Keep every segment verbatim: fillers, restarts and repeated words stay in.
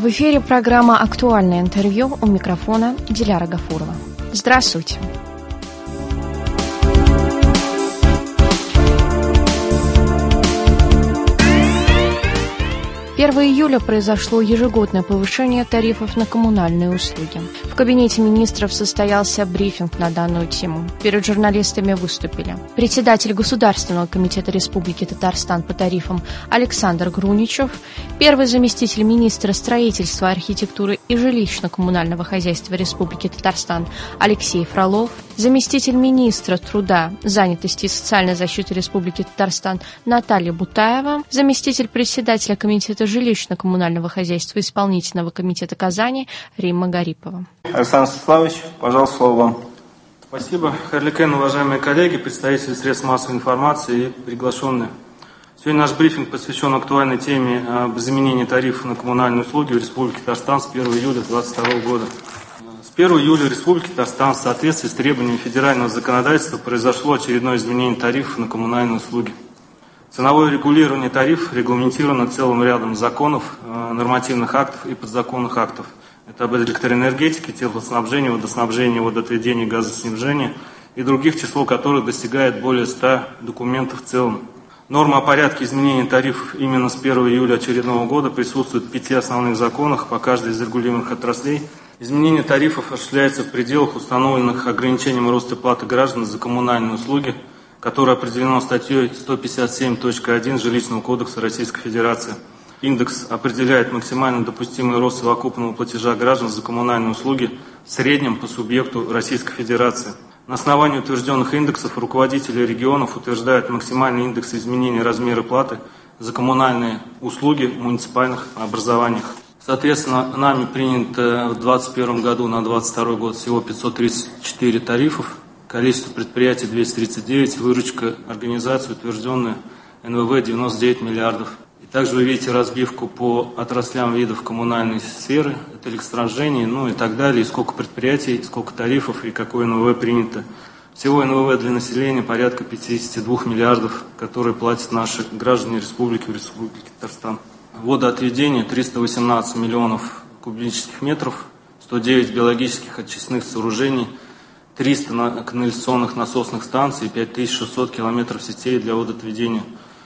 В эфире программа «Актуальное интервью», у микрофона Диляра Гафурова. Здравствуйте. первого июля произошло ежегодное повышение тарифов на коммунальные услуги. В кабинете министров состоялся брифинг на данную тему. Перед журналистами выступили председатель Государственного комитета Республики Татарстан по тарифам Александр Груничев, первый заместитель министра строительства, архитектуры и жилищно-коммунального хозяйства Республики Татарстан Алексей Фролов, заместитель министра труда, занятости и социальной защиты Республики Татарстан Наталья Бутаева, заместитель председателя комитета жилищно-коммунального хозяйства исполнительного комитета Казани Римма Гарипова. Александр Станиславович, пожалуйста, слово вам. Спасибо. Харликен, уважаемые коллеги, представители средств массовой информации и приглашенные. Сегодня наш брифинг посвящен актуальной теме об изменении тарифов на коммунальные услуги в Республике Татарстан с первого июля две тысячи двадцать второго года. С первого июля в Республике Татарстан в соответствии с требованиями федерального законодательства произошло очередное изменение тарифов на коммунальные услуги. Ценовое регулирование тарифов регламентировано целым рядом законов, нормативных актов и подзаконных актов. Это об электроэнергетике, теплоснабжении, водоснабжении, водоотведении, газоснабжении и других, число которых достигает более ста документов в целом. Норма о порядке изменения тарифов именно с первого июля очередного года присутствует в пяти основных законах по каждой из регулируемых отраслей. Изменение тарифов осуществляется в пределах установленных ограничением роста платы граждан за коммунальные услуги, которое определено статьей сто пятьдесят семь точка один Жилищного кодекса Российской Федерации. Индекс определяет максимально допустимый рост совокупного платежа граждан за коммунальные услуги в среднем по субъекту Российской Федерации. На основании утвержденных индексов руководители регионов утверждают максимальный индекс изменения размера платы за коммунальные услуги в муниципальных образованиях. Соответственно, нами принято в двадцать первом году на двадцать второй год всего пятьсот тридцать четыре тарифов. Количество предприятий двести тридцать девять, выручка организации утвержденная эн вэ вэ девяносто девять миллиардов. И также вы видите разбивку по отраслям видов коммунальной сферы, это электроснабжение, ну и так далее, и сколько предприятий, сколько тарифов и какое эн вэ вэ принято. Всего эн вэ вэ для населения порядка пятьдесят два миллиардов, которые платят наши граждане республики в Республике Татарстан. Водоотведение триста восемнадцать миллионов кубических метров, сто девять биологических очистных сооружений, триста канализационных насосных станций и пять тысяч шестьсот километров сетей для водоотведения.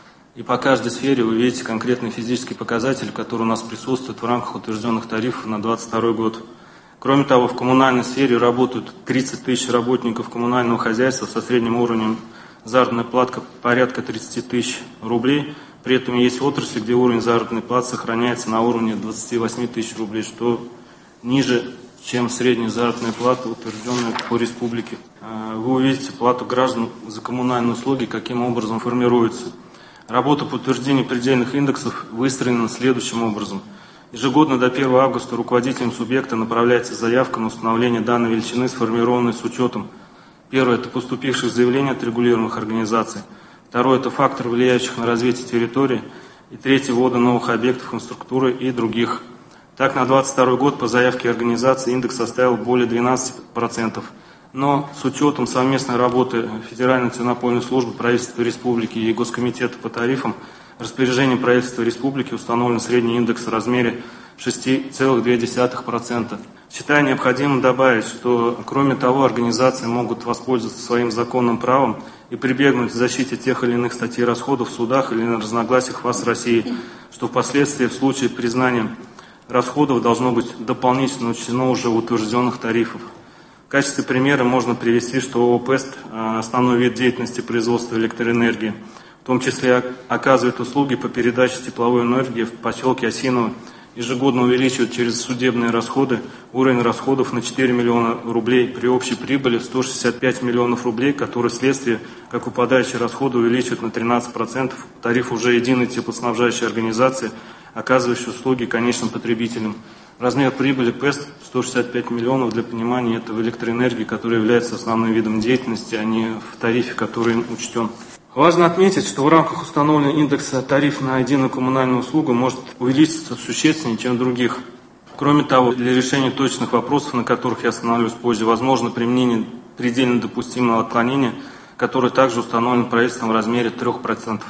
И по каждой сфере вы видите конкретные физические показатели, которые у нас присутствуют в рамках утвержденных тарифов на двадцать второй год. Кроме того, в коммунальной сфере работают тридцать тысяч работников коммунального хозяйства со средним уровнем заработной платы порядка тридцать тысяч рублей. При этом есть отрасли, где уровень заработной платы сохраняется на уровне двадцать восемь тысяч рублей, что ниже, чем средняя заработная плата, утвержденная по республике. Вы увидите плату граждан за коммунальные услуги, каким образом формируется. Работа по утверждению предельных индексов выстроена следующим образом. Ежегодно до первого августа руководителям субъекта направляется заявка на установление данной величины, сформированной с учетом: первое – это поступивших заявлений от регулируемых организаций. Второе – это фактор, влияющих на развитие территории. И третье – ввода новых объектов инфраструктуры и других. Так, на двадцать второй год по заявке организации индекс составил более двенадцати процентов. Но с учетом совместной работы Федеральной антимонопольной службы, правительства республики и Госкомитета по тарифам, распоряжением правительства республики установлен средний индекс в размере шесть целых две десятых процента. Считаю необходимым добавить, что кроме того организации могут воспользоваться своим законным правом и прибегнуть к защите тех или иных статей расходов в судах или на разногласиях ВАС России, что впоследствии в случае признания расходов должно быть дополнительно учтено уже в утвержденных тарифах. В качестве примера можно привести, что ООО «Пест», основной вид деятельности производства электроэнергии, в том числе оказывает услуги по передаче тепловой энергии в поселке Осиново, ежегодно увеличивает через судебные расходы уровень расходов на четыре миллиона рублей при общей прибыли сто шестьдесят пять миллионов рублей, которые вследствие, как упадающие расходы, увеличивают на тринадцать процентов тариф уже единой теплоснабжающей организации, оказывающей услуги конечным потребителям. Размер прибыли ПЭСТ сто шестьдесят пять миллионов, для понимания, это в электроэнергии, которая является основным видом деятельности, а не в тарифе, который учтен. Важно отметить, что в рамках установленного индекса тариф на единую коммунальную услугу может увеличиться существеннее, чем в других. Кроме того, для решения точных вопросов, на которых я остановлюсь позже, возможно применение предельно допустимого отклонения, которое также установлено правительством в размере трёх процентов.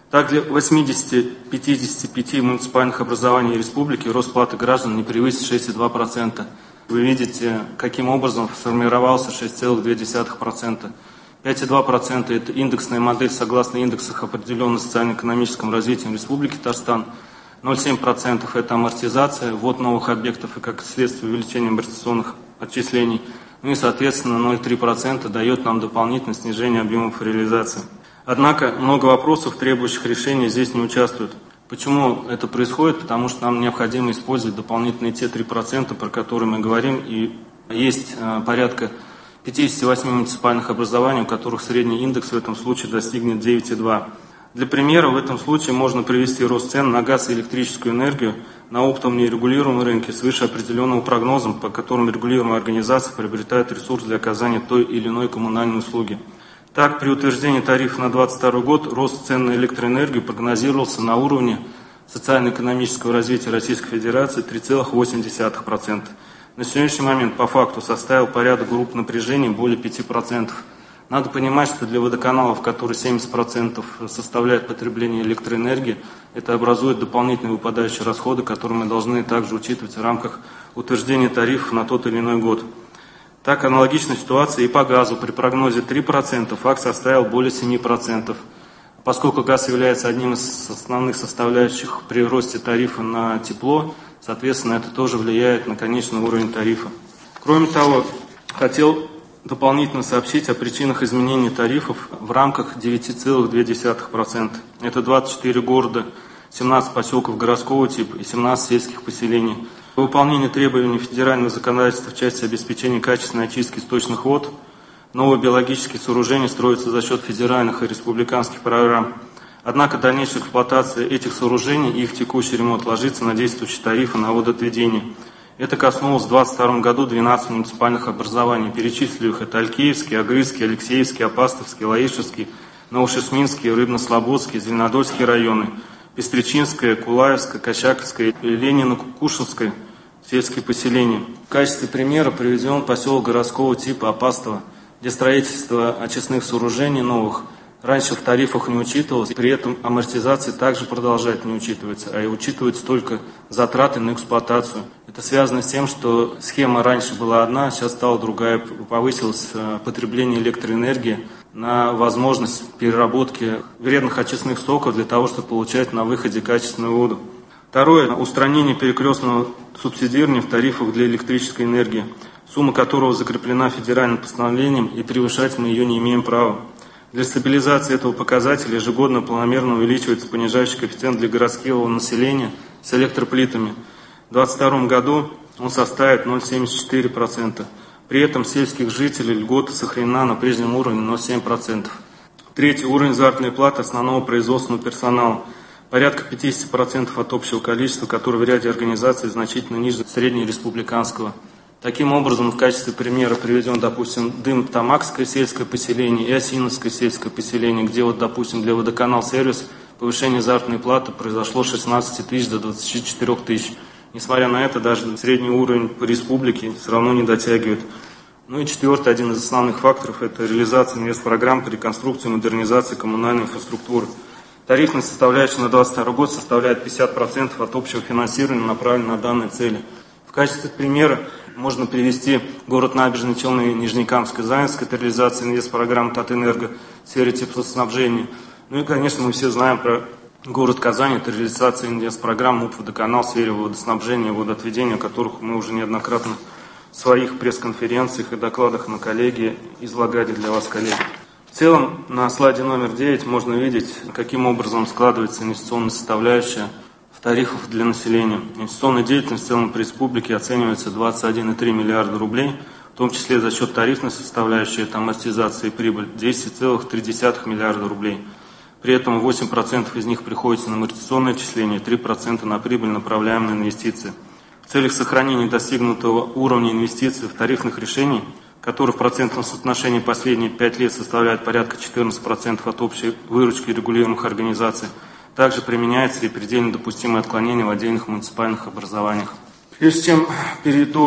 Так, для восьмидесяти-пятидесяти пяти муниципальных образований республики рост платы граждан не превысит шесть целых две десятых процента. Вы видите, каким образом сформировался шесть целых две десятых процента. пять целых две десятых процента – это индексная модель согласно индексах определенных социально-экономическим развитием Республики Татарстан. ноль целых семь десятых процента – это амортизация, ввод новых объектов и как следствие увеличения амортизационных отчислений. Ну и, соответственно, ноль целых три десятых процента дает нам дополнительное снижение объемов реализации. Однако много вопросов, требующих решения, здесь не участвуют. Почему это происходит? Потому что нам необходимо использовать дополнительные те три процента, про которые мы говорим, и есть э, порядка пятьдесят восемь муниципальных образований, у которых средний индекс в этом случае достигнет девять целых два десятых. Для примера, в этом случае можно привести рост цен на газ и электрическую энергию на оптовом нерегулируемом рынке свыше определенного прогноза, по которому регулируемая организация приобретает ресурс для оказания той или иной коммунальной услуги. Так, при утверждении тарифа на двадцать второй год рост цен на электроэнергию прогнозировался на уровне социально-экономического развития Российской Федерации три целых восемь десятых процента. На сегодняшний момент по факту составил порядок групп напряжения более пяти процентов. Надо понимать, что для водоканалов, которые семьдесят процентов составляет потребление электроэнергии, это образует дополнительные выпадающие расходы, которые мы должны также учитывать в рамках утверждения тарифов на тот или иной год. Так, аналогичная ситуация и по газу. При прогнозе три процента факт составил более семи процентов. Поскольку газ является одним из основных составляющих при росте тарифа на тепло, соответственно, это тоже влияет на конечный уровень тарифа. Кроме того, хотел дополнительно сообщить о причинах изменения тарифов в рамках девяти целых двух десятых процента. Это двадцать четыре города, семнадцать поселков городского типа и семнадцать сельских поселений. По выполнению требований федерального законодательства в части обеспечения качественной очистки сточных вод, новые биологические сооружения строятся за счет федеральных и республиканских программ. Однако дальнейшая эксплуатация этих сооружений и их текущий ремонт ложится на действующие тарифы на водоотведение. Это коснулось в двадцать втором году двенадцати муниципальных образований. Перечислю их: это Алькеевский, Агрызский, Алексеевский, Апастовский, Лаишевский, Новошесминский, Рыбно-Слободский, Зеленодольский районы, Пестричинская, Кулаевская, Кощаковская и Ленина-Кукушинская сельские поселения. В качестве примера приведен поселок городского типа Апастово, где строительство очистных сооружений новых раньше в тарифах не учитывалось, при этом амортизация также продолжает не учитываться, а и учитываются только затраты на эксплуатацию. Это связано с тем, что схема раньше была одна, сейчас стала другая, повысилось потребление электроэнергии на возможность переработки вредных очистных стоков для того, чтобы получать на выходе качественную воду. Второе. Устранение перекрестного субсидирования в тарифах для электрической энергии, сумма которого закреплена федеральным постановлением, и превышать мы ее не имеем права. Для стабилизации этого показателя ежегодно планомерно увеличивается понижающий коэффициент для городского населения с электроплитами. В две тысячи двадцать втором году он составит ноль целых семьдесят четыре сотых процента. При этом сельских жителей льгота сохранена на прежнем уровне ноль целых семь десятых процента. Третий. Уровень заработной платы основного производственного персонала. Порядка пятидесяти процентов от общего количества, которое в ряде организаций значительно ниже среднереспубликанского. Таким образом, в качестве примера приведен, допустим, Дым-Тамакское сельское поселение и Осиновское сельское поселение, где, вот, допустим, для водоканал-сервис повышение заработной платы произошло с шестнадцати тысяч до двадцати четырёх тысяч. Несмотря на это, даже средний уровень по республике все равно не дотягивает. Ну и четвертый, один из основных факторов – это реализация инвестпрограмм по реконструкции и модернизации коммунальной инфраструктуры. Тарифная составляющая на двадцать второй год составляет пятьдесят процентов от общего финансирования, направленного на данные цели. В качестве примера можно привести город Набережные Челны, Нижнекамск, Заинск, это реализация инвестпрограмм Татэнерго в сфере теплоснабжения. Ну и, конечно, мы все знаем про город Казань, это реализация инвестпрограмм МУП «Водоканал» в сфере водоснабжения и водоотведения, о которых мы уже неоднократно в своих пресс-конференциях и докладах на коллегии излагали для вас, коллеги. В целом, на слайде номер девять можно видеть, каким образом складывается инвестиционная составляющая в тарифах для населения. Инвестиционная деятельность в целом по республике оценивается двадцать один целых три миллиарда рублей, в том числе за счет тарифной составляющей, это амортизация и прибыль, десять целых три десятых миллиарда рублей. При этом восемь процентов из них приходится на амортизационное отчисление, три процента на прибыль, направляемые на инвестиции. В целях сохранения достигнутого уровня инвестиций в тарифных решений, который в процентном соотношении последние пять лет составляет порядка четырнадцати процентов от общей выручки регулируемых организаций, также применяется и предельно допустимое отклонение в отдельных муниципальных образованиях. Прежде чем перейду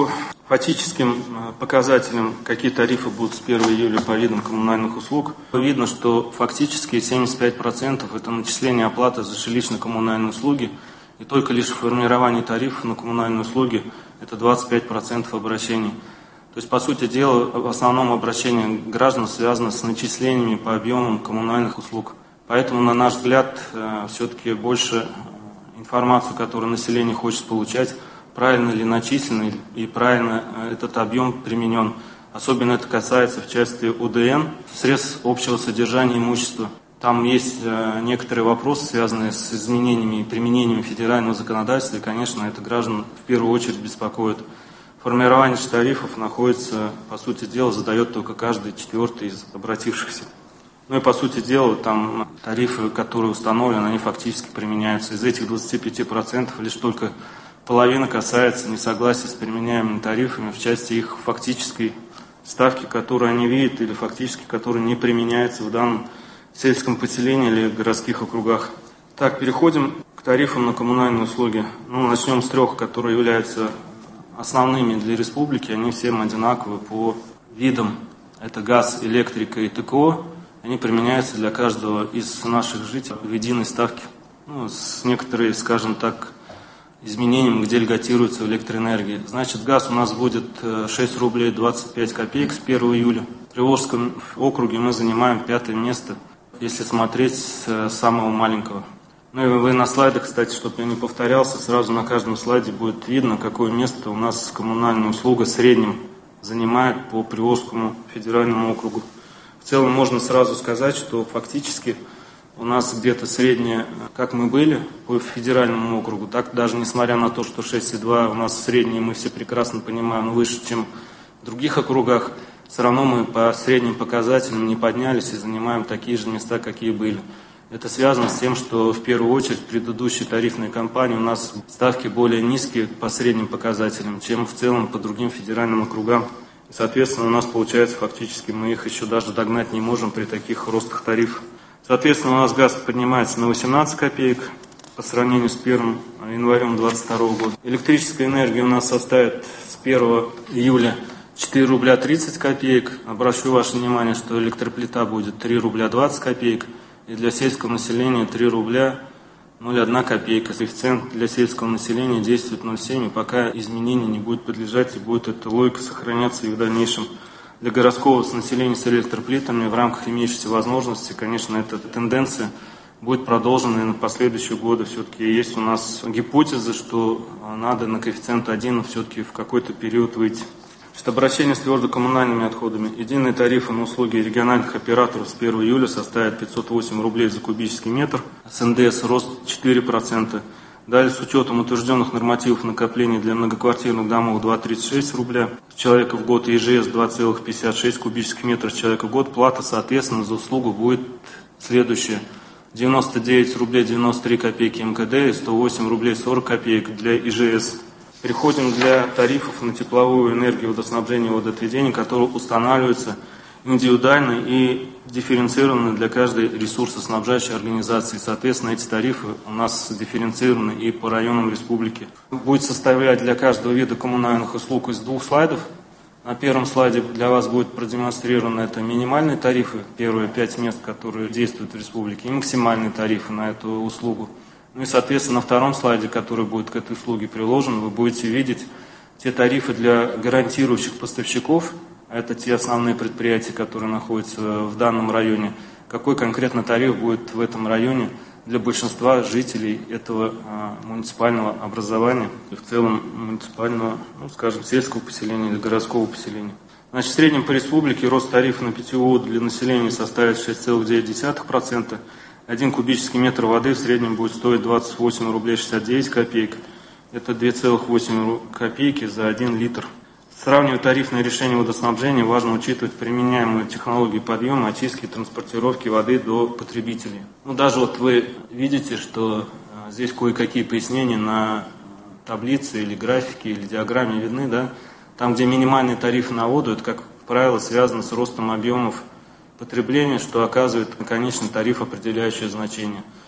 фактическим показателям, какие тарифы будут с первого июля по видам коммунальных услуг, видно, что фактически семьдесят пять процентов это начисление оплаты за жилищно-коммунальные услуги, и только лишь формирование тарифов на коммунальные услуги это двадцать пять процентов обращений. То есть, по сути дела, в основном обращение граждан связано с начислениями по объемам коммунальных услуг. Поэтому, на наш взгляд, все-таки больше информацию, которую население хочет получать, правильно ли начислен и правильно этот объем применен. Особенно это касается в части О Дэ Эн, средств общего содержания имущества. Там есть некоторые вопросы, связанные с изменениями и применением федерального законодательства, и, конечно, это граждан в первую очередь беспокоит. Формирование тарифов находится, по сути дела, задает только каждый четвертый из обратившихся. Ну и, по сути дела, там тарифы, которые установлены, они фактически применяются. Из этих двадцати пяти процентов лишь только половина касается несогласия с применяемыми тарифами в части их фактической ставки, которую они видят, или фактически, которая не применяется в данном сельском поселении или городских округах. Так, переходим к тарифам на коммунальные услуги. Ну, начнем с трех, которые являются основными для республики. Они всем одинаковы по видам. Это газ, электрика и Тэ Ка О. Они применяются для каждого из наших жителей в единой ставке. Ну, с некоторой, скажем так, изменением, где льготируется электроэнергия. Значит, газ у нас будет шесть рублей двадцать пять копеек с первого июля. В Приволжском округе мы занимаем пятое место, если смотреть с самого маленького. Ну и вы на слайдах, кстати, чтобы я не повторялся, сразу на каждом слайде будет видно, какое место у нас коммунальная услуга в среднем занимает по Приволжскому федеральному округу. В целом можно сразу сказать, что фактически у нас где-то среднее, как мы были по федеральному округу, так даже несмотря на то, что шесть и два у нас среднее, мы все прекрасно понимаем, выше, чем в других округах, все равно мы по средним показателям не поднялись и занимаем такие же места, какие были. Это связано с тем, что в первую очередь предыдущие тарифные кампании у нас ставки более низкие по средним показателям, чем в целом по другим федеральным округам. И, соответственно, у нас получается фактически мы их еще даже догнать не можем при таких ростах тарифов. Соответственно, у нас газ поднимается на восемнадцать копеек по сравнению с первым январем две тысячи двадцать второго года. Электрическая энергия у нас составит с первого июля четыре рубля тридцать копеек. Обращу ваше внимание, что электроплита будет три рубля двадцать копеек. И для сельского населения три рубля ноль целых одна копейка. Коэффициент для сельского населения действует ноль целых семь, и пока изменений не будет подлежать, и будет эта логика сохраняться и в дальнейшем. Для городского населения с электроплитами в рамках имеющихся возможностей, конечно, эта тенденция будет продолжена и на последующие годы. Все-таки есть у нас гипотеза, что надо на коэффициент один все-таки в какой-то период выйти. Обращение с твердокоммунальными отходами. Единые тарифы на услуги региональных операторов с первого июля составят пятьсот восемь рублей за кубический метр. С Эн Дэ Эс рост четыре процента. Далее, с учетом утвержденных нормативов накопления для многоквартирных домов два целых тридцать шесть человека в год и И Жэ Эс два целых пятьдесят шесть кубических метров с человека в год, плата, соответственно, за услугу будет следующая. девяносто девять рублей девяносто три копейки Эм Ка Дэ и сто восемь рублей сорок копеек для И Жэ Эс. Переходим для тарифов на тепловую энергию, водоснабжение и водоотведение, которые устанавливаются индивидуально и дифференцированы для каждой ресурсоснабжающей организации. Соответственно, эти тарифы у нас дифференцированы и по районам республики. Будет составлять для каждого вида коммунальных услуг из двух слайдов. На первом слайде для вас будет продемонстрированы это минимальные тарифы, первые пять мест, которые действуют в республике, и максимальные тарифы на эту услугу. Ну и, соответственно, на втором слайде, который будет к этой услуге приложен, вы будете видеть те тарифы для гарантирующих поставщиков, а это те основные предприятия, которые находятся в данном районе, какой конкретно тариф будет в этом районе для большинства жителей этого а, муниципального образования и в целом муниципального, ну, скажем, сельского поселения или городского поселения. Значит, в среднем по республике рост тарифа на питьевую воду для населения составит шесть целых девять десятых процента. Один кубический метр воды в среднем будет стоить двадцать восемь рублей шестьдесят девять копеек. Это две целых восемь копейки за один литр. Сравнивая тарифные решения водоснабжения, важно учитывать применяемые технологии подъема, очистки и транспортировки воды до потребителей. Ну, даже вот вы видите, что а, здесь кое-какие пояснения на таблице или графике или диаграмме видны, да? Там, где минимальный тариф на воду, это, как правило, связано с ростом объемов потребления, что оказывает на конечный тариф определяющее значение.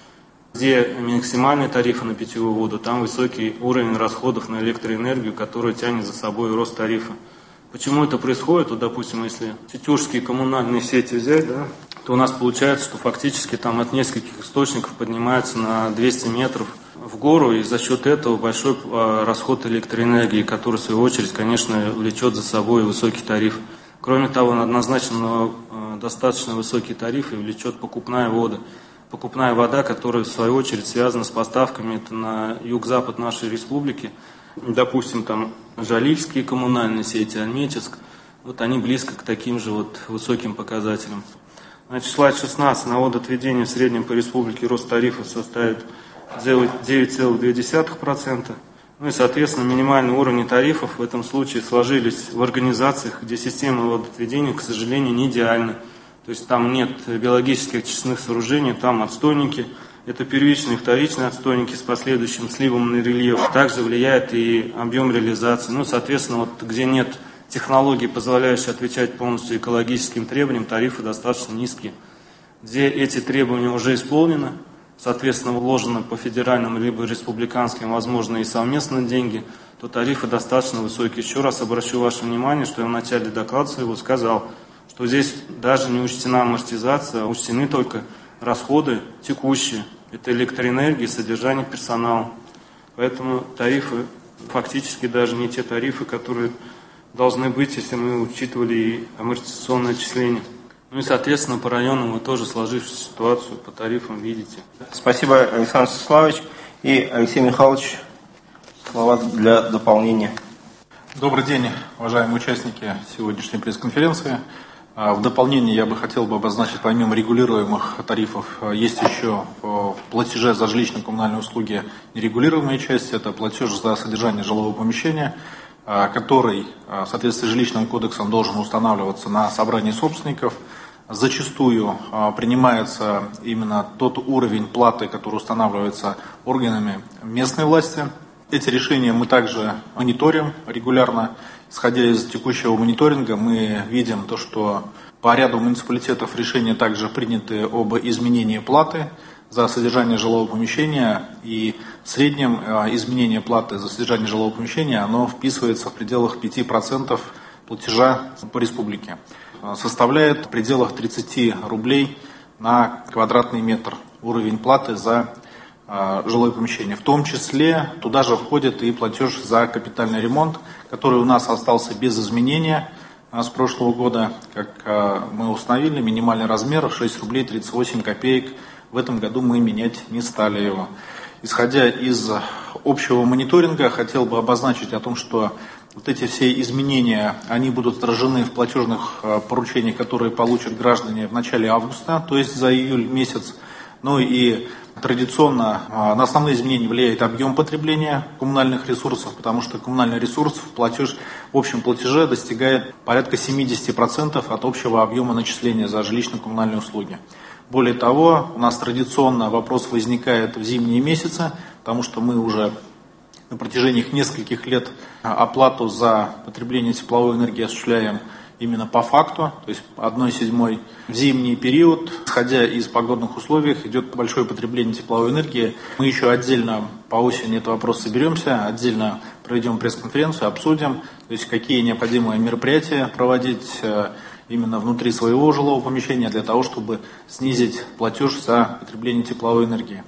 Где максимальные тарифы на питьевую воду, там высокий уровень расходов на электроэнергию, который тянет за собой рост тарифа. Почему это происходит? Вот, допустим, если сетюжские коммунальные сети взять, да, то у нас получается, что фактически там от нескольких источников поднимается на двести метров в гору, и за счет этого большой расход электроэнергии, который, в свою очередь, конечно, влечет за собой высокий тариф. Кроме того, однозначно достаточно высокие тарифы влечет покупная вода. Покупная вода, которая, в свою очередь, связана с поставками это на юг-запад нашей республики. Допустим, там Жалильские коммунальные сети, Альметьевск, вот они близко к таким же вот высоким показателям. Значит, слайд шестнадцать. На водоотведение в среднем по республике рост тарифов составит девять целых две десятых процента. Ну и, соответственно, минимальные уровни тарифов в этом случае сложились в организациях, где система водоотведения, к сожалению, не идеальна. То есть там нет биологических очистных сооружений, там отстойники. Это первичные и вторичные отстойники с последующим сливом на рельеф. Также влияет и объем реализации. Ну, соответственно, вот где нет технологий, позволяющих отвечать полностью экологическим требованиям, тарифы достаточно низкие. Где эти требования уже исполнены, соответственно, вложено по федеральным либо республиканским, возможно, и совместно деньги, то тарифы достаточно высокие. Еще раз обращу ваше внимание, что я в начале доклада своего сказал, что здесь даже не учтена амортизация, а учтены только расходы текущие. Это электроэнергия, содержание персонала. Поэтому тарифы фактически даже не те тарифы, которые должны быть, если мы учитывали и амортизационное отчисление. Ну и, соответственно, по районам вы тоже сложившуюся ситуацию по тарифам видите. Спасибо, Александр Станиславович. И Алексей Михайлович, слова для дополнения. Добрый день, уважаемые участники сегодняшней пресс-конференции. В дополнение я бы хотел бы обозначить, помимо регулируемых тарифов, есть еще в платеже за жилищно-коммунальные услуги нерегулируемая часть, это платеж за содержание жилого помещения, который в соответствии с жилищным кодексом должен устанавливаться на собрании собственников. Зачастую принимается именно тот уровень платы, который устанавливается органами местной власти. Эти решения мы также мониторим регулярно. Исходя из текущего мониторинга, мы видим то, что по ряду муниципалитетов решения также приняты об изменении платы за содержание жилого помещения, и в среднем изменение платы за содержание жилого помещения оно вписывается в пределах пяти процентов платежа по республике. Составляет в пределах тридцати рублей на квадратный метр уровень платы за жилое помещение. В том числе туда же входит и платеж за капитальный ремонт, который у нас остался без изменения с прошлого года. Как мы установили, минимальный размер шесть рублей тридцать восемь копеек. В этом году мы менять не стали его. Исходя из общего мониторинга, хотел бы обозначить о том, что вот эти все изменения, они будут отражены в платежных поручениях, которые получат граждане в начале августа, то есть за июль месяц. Ну и традиционно на основные изменения влияет объем потребления коммунальных ресурсов, потому что коммунальный ресурс в, платеж, в общем платеже достигает порядка семидесяти процентов от общего объема начисления за жилищно-коммунальные услуги. Более того, у нас традиционно вопрос возникает в зимние месяцы, потому что мы уже на протяжении нескольких лет оплату за потребление тепловой энергии осуществляем именно по факту, то есть одной седьмой в зимний период, исходя из погодных условий, идет большое потребление тепловой энергии. Мы еще отдельно по осени этот вопрос соберемся, отдельно проведем пресс-конференцию, обсудим, то есть какие необходимые мероприятия проводить именно внутри своего жилого помещения для того, чтобы снизить платеж за потребление тепловой энергии.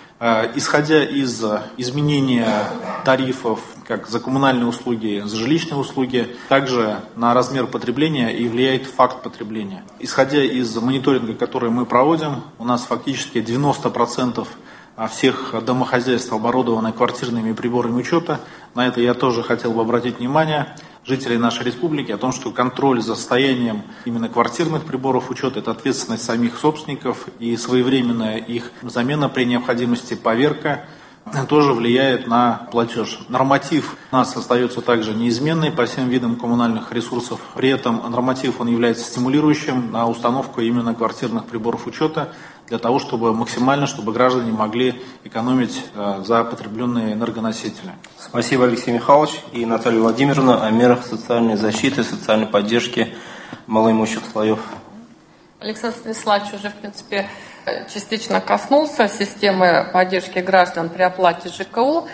Исходя из изменения тарифов как за коммунальные услуги, за жилищные услуги, также на размер потребления и влияет факт потребления. Исходя из мониторинга, который мы проводим, у нас фактически девяносто процентов всех домохозяйств оборудованы квартирными приборами учета. На это я тоже хотел бы обратить внимание жителей нашей республики о том, что контроль за состоянием именно квартирных приборов учета – это ответственность самих собственников, и своевременная их замена при необходимости, поверка тоже влияет на платеж. Норматив у нас остается также неизменный по всем видам коммунальных ресурсов. При этом норматив он является стимулирующим на установку именно квартирных приборов учета для того, чтобы максимально, чтобы граждане могли экономить э, за потребленные энергоносители. Спасибо, Алексей Михайлович. И Наталья Владимировна о мерах социальной защиты, социальной поддержки малоимущих слоев. Александр Станиславович уже, в принципе, частично коснулся системы поддержки граждан при оплате ЖКУ.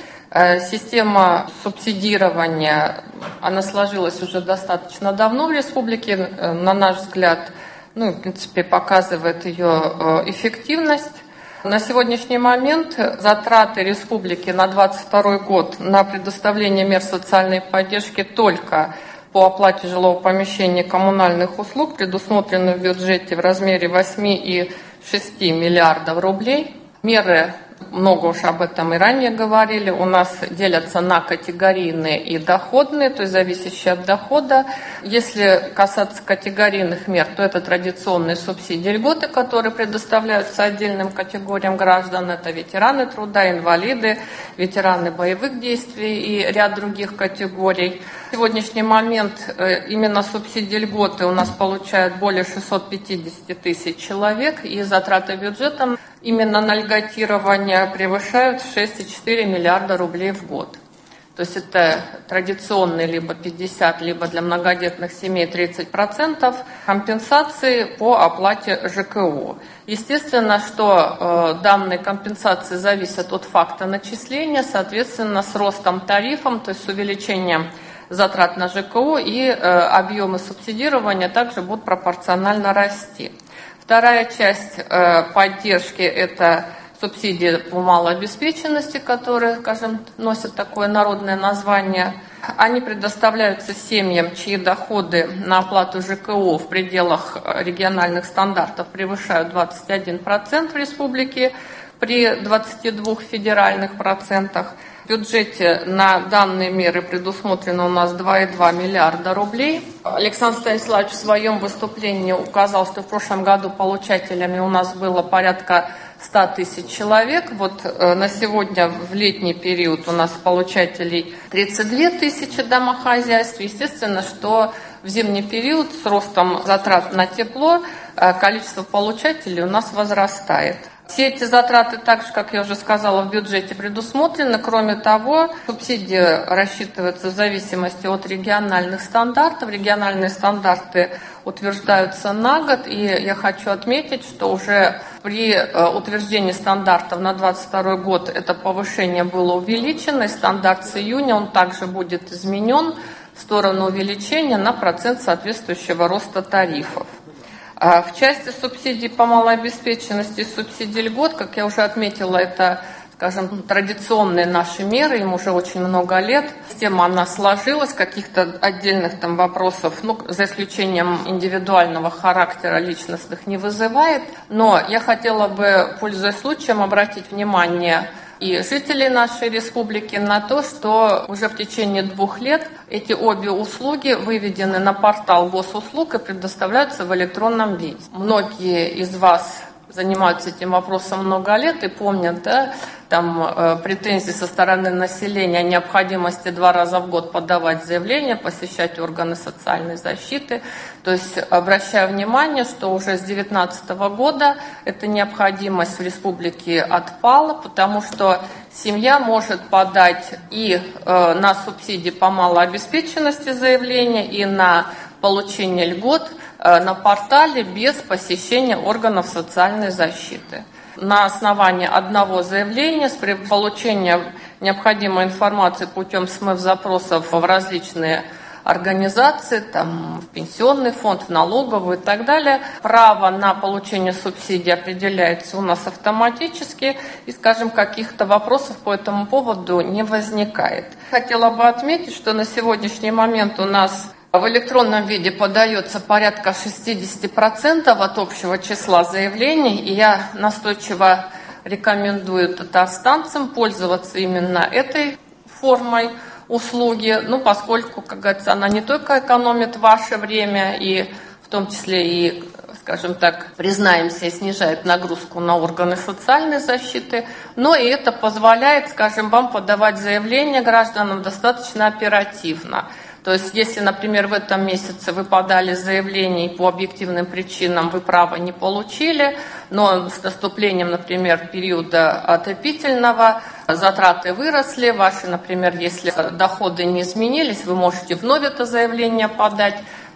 Система субсидирования, она сложилась уже достаточно давно в республике. На наш взгляд, ну, в принципе, показывает ее эффективность. На сегодняшний момент затраты республики на двадцать второй год на предоставление мер социальной поддержки только по оплате жилого помещения и коммунальных услуг предусмотрены в бюджете в размере восемь и шесть миллиардов рублей. Меры, много уж об этом и ранее говорили, у нас делятся на категорийные и доходные, то есть зависящие от дохода. Если касаться категорийных мер, то это традиционные субсидии, льготы, которые предоставляются отдельным категориям граждан. Это ветераны труда, инвалиды, ветераны боевых действий и ряд других категорий. В сегодняшний момент именно субсидии льготы у нас получают более шестьсот пятьдесят тысяч человек, и затраты бюджета именно на льготирование превышают шесть и четыре миллиарда рублей в год. То есть это традиционные либо пятьдесят, либо для многодетных семей тридцать процентов компенсации по оплате ЖКУ. Естественно, что э, данные компенсации зависят от факта начисления, соответственно, с ростом тарифов, то есть с увеличением затрат на ЖКУ, и э, объемы субсидирования также будут пропорционально расти. Вторая часть э, поддержки – это субсидии по малообеспеченности, которые, скажем, носят такое народное название. Они предоставляются семьям, чьи доходы на оплату ЖКУ в пределах региональных стандартов превышают двадцать один процент в республике при двадцати двух федеральных процентах. В бюджете на данные меры предусмотрено у нас два и два миллиарда рублей. Александр Станиславович в своем выступлении указал, что в прошлом году получателями у нас было порядка ста тысяч человек. Вот э, на сегодня в летний период у нас получателей тридцать две тысячи домохозяйств. Естественно, что в зимний период с ростом затрат на тепло э, количество получателей у нас возрастает. Все эти затраты, так же, как я уже сказала, в бюджете предусмотрены. Кроме того, субсидии рассчитываются в зависимости от региональных стандартов. Региональные стандарты утверждаются на год, и я хочу отметить, что уже при утверждении стандартов на двадцать второй год это повышение было увеличено, и стандарт с июня он также будет изменен в сторону увеличения на процент соответствующего роста тарифов. В части субсидий по малообеспеченности и субсидий льгот, как я уже отметила, это, скажем, традиционные наши меры, им уже очень много лет. Система, она сложилась, каких-то отдельных там вопросов, ну, за исключением индивидуального характера, личностных, не вызывает. Но я хотела бы, пользуясь случаем, обратить внимание и жителей нашей республики на то, что уже в течение двух лет эти обе услуги выведены на портал госуслуг и предоставляются в электронном виде. Многие из вас занимаются этим вопросом много лет и помнят, да, там э, претензии со стороны населения о необходимости два раза в год подавать заявление, посещать органы социальной защиты. То есть обращаю внимание, что уже с две тысячи девятнадцатого года эта необходимость в республике отпала, потому что семья может подать и э, на субсидии по малообеспеченности заявление, и на получение льгот на портале без посещения органов социальной защиты. На основании одного заявления с получением необходимой информации путем смыв запросов в различные организации, там, в пенсионный фонд, в налоговую и так далее, право на получение субсидий определяется у нас автоматически, и, скажем, каких-то вопросов по этому поводу не возникает. Хотела бы отметить, что на сегодняшний момент у нас в электронном виде подается порядка шестьдесят процентов от общего числа заявлений, и я настойчиво рекомендую татарстанцам пользоваться именно этой формой услуги, ну, поскольку, как говорится, она не только экономит ваше время, и в том числе и, скажем так, признаемся, и снижает нагрузку на органы социальной защиты, но и это позволяет, скажем, вам подавать заявления гражданам достаточно оперативно. То есть, если, например, в этом месяце вы подали заявление и по объективным причинам вы право не получили, но с наступлением, например, периода отопительного затраты выросли, ваши, например, если доходы не изменились, вы можете вновь это заявление подать,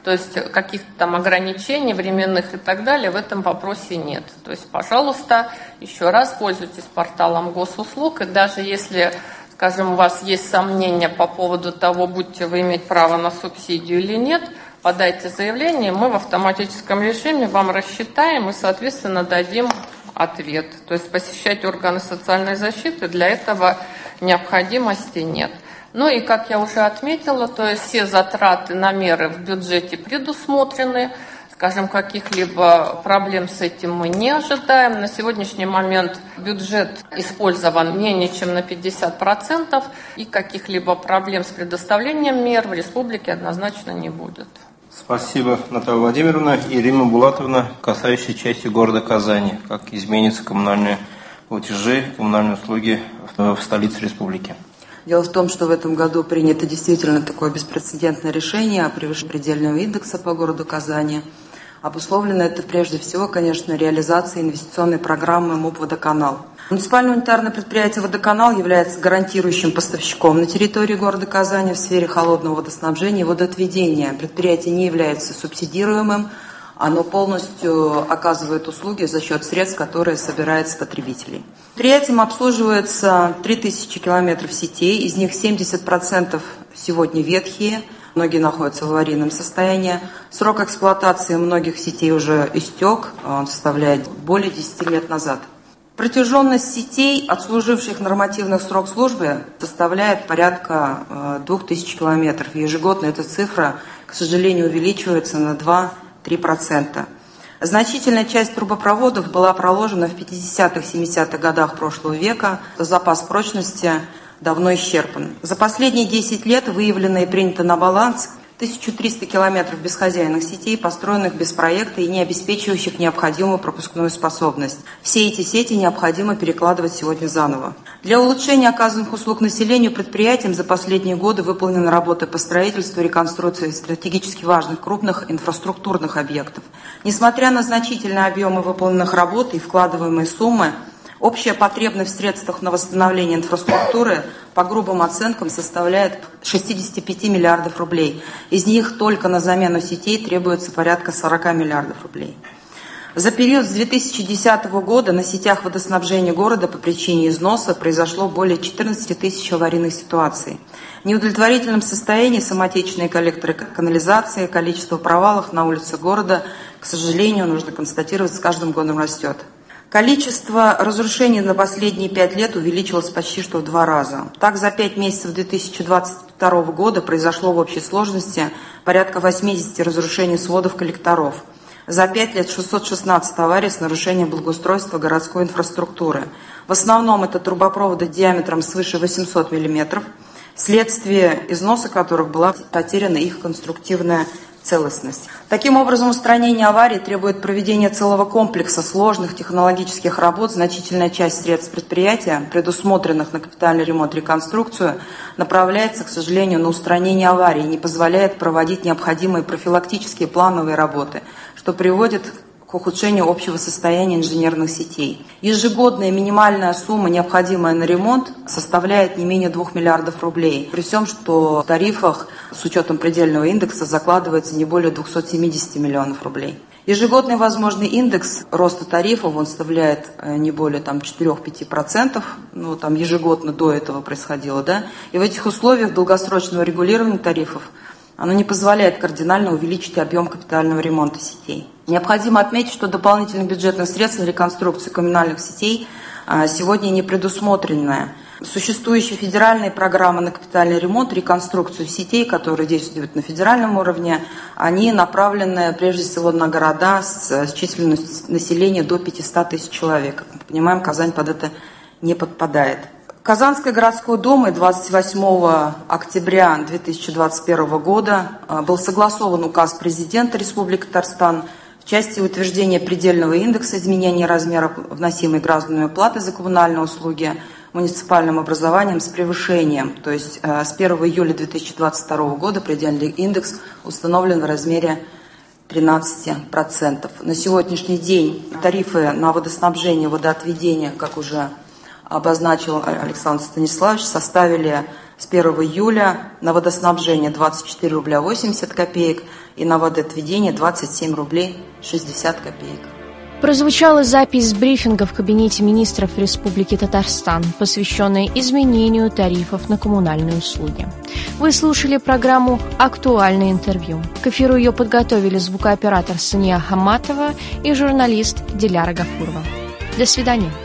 То есть каких-то там ограничений временных и так далее в этом вопросе нет. То есть, пожалуйста, еще раз пользуйтесь порталом госуслуг, и даже если, скажем, у вас есть сомнения по поводу того, будете вы иметь право на субсидию или нет, подайте заявление, мы в автоматическом режиме вам рассчитаем и, соответственно, дадим ответ. То есть посещать органы социальной защиты для этого необходимости нет. Ну и, как я уже отметила, то есть все затраты на меры в бюджете предусмотрены. Скажем, каких-либо проблем с этим мы не ожидаем. На сегодняшний момент бюджет использован менее чем на пятьдесят процентов, и каких-либо проблем с предоставлением мер в республике однозначно не будет. Спасибо, Наталья Владимировна. Ирина Булатовна, касающаяся части города Казани. Как изменятся коммунальные платежи, коммунальные услуги в столице республики? Дело в том, что в этом году принято действительно такое беспрецедентное решение о превышении предельного индекса по городу Казани. Обусловлено это прежде всего, конечно, реализацией инвестиционной программы МУП «Водоканал». Муниципальное унитарное предприятие «Водоканал» является гарантирующим поставщиком на территории города Казани в сфере холодного водоснабжения и водоотведения. Предприятие не является субсидируемым, оно полностью оказывает услуги за счет средств, которые собирает с потребителей. Предприятием обслуживается три тысячи километров сетей, из них семьдесят процентов сегодня ветхие, многие находятся в аварийном состоянии. Срок эксплуатации многих сетей уже истек, он составляет более десяти лет назад. Протяженность сетей, отслуживших нормативных срок службы, составляет порядка двух тысяч километров. Ежегодно эта цифра, к сожалению, увеличивается на два-три процента. Значительная часть трубопроводов была проложена в пятидесятых-семидесятых годах прошлого века. Запас прочности давно исчерпан. За последние десять лет выявлено и принято на баланс тысяча триста километров бесхозяйных сетей, построенных без проекта и не обеспечивающих необходимую пропускную способность. Все эти сети необходимо перекладывать сегодня заново. Для улучшения оказанных услуг населению предприятиям за последние годы выполнены работы по строительству и реконструкции стратегически важных крупных инфраструктурных объектов. Несмотря на значительные объемы выполненных работ и вкладываемые суммы, общая потребность в средствах на восстановление инфраструктуры по грубым оценкам составляет шестьдесят пять миллиардов рублей. Из них только на замену сетей требуется порядка сорок миллиардов рублей. За период с две тысячи десятого года на сетях водоснабжения города по причине износа произошло более четырнадцати тысяч аварийных ситуаций. В неудовлетворительном состоянии самотечные коллекторы канализации, количество провалов на улицах города, к сожалению, нужно констатировать, с каждым годом растет. Количество разрушений за последние пять лет увеличилось почти что в два раза. Так, за пять месяцев две тысячи двадцать второго года произошло в общей сложности порядка восьмидесяти разрушений сводов коллекторов. За пять лет шестьсот шестнадцать аварий с нарушением благоустройства городской инфраструктуры. В основном это трубопроводы диаметром свыше восьмисот миллиметров, вследствие износа которых была потеряна их конструктивная целостность. Таким образом, устранение аварий требует проведения целого комплекса сложных технологических работ. Значительная часть средств предприятия, предусмотренных на капитальный ремонт и реконструкцию, направляется, к сожалению, на устранение аварий и не позволяет проводить необходимые профилактические плановые работы, что приводит к ухудшению общего состояния инженерных сетей. Ежегодная минимальная сумма, необходимая на ремонт, составляет не менее двух миллиардов рублей. При всем, что в тарифах с учетом предельного индекса закладывается не более двухсот семидесяти миллионов рублей. Ежегодный возможный индекс роста тарифов, он составляет не более там, четыре-пять процентов, ну там ежегодно до этого происходило, да, и в этих условиях долгосрочного регулирования тарифов оно не позволяет кардинально увеличить объем капитального ремонта сетей. Необходимо отметить, что дополнительных бюджетных средств на реконструкцию коммунальных сетей сегодня не предусмотрено. Существующие федеральные программы на капитальный ремонт и реконструкцию сетей, которые действуют на федеральном уровне, они направлены прежде всего на города с численностью населения до пятисот тысяч человек. Как мы понимаем, Казань под это не подпадает. Казанской городской думой двадцать восьмого октября две тысячи двадцать первого года был согласован указ президента Республики Татарстан в части утверждения предельного индекса изменения размера вносимой гражданами платы за коммунальные услуги муниципальным образованием с превышением. То есть с первого июля две тысячи двадцать второго года предельный индекс установлен в размере тринадцати процентов. На сегодняшний день тарифы на водоснабжение, водоотведение, как уже обозначил Александр Станиславович, составили с первого июля на водоснабжение двадцать четыре рубля восемьдесят копеек и на водоотведение двадцать семь рублей шестьдесят копеек. Прозвучала запись брифинга в Кабинете министров Республики Татарстан, посвященная изменению тарифов на коммунальные услуги. Вы слушали программу «Актуальное интервью». К эфиру ее подготовили звукооператор Сания Хаматова и журналист Диляра Гафурова. До свидания.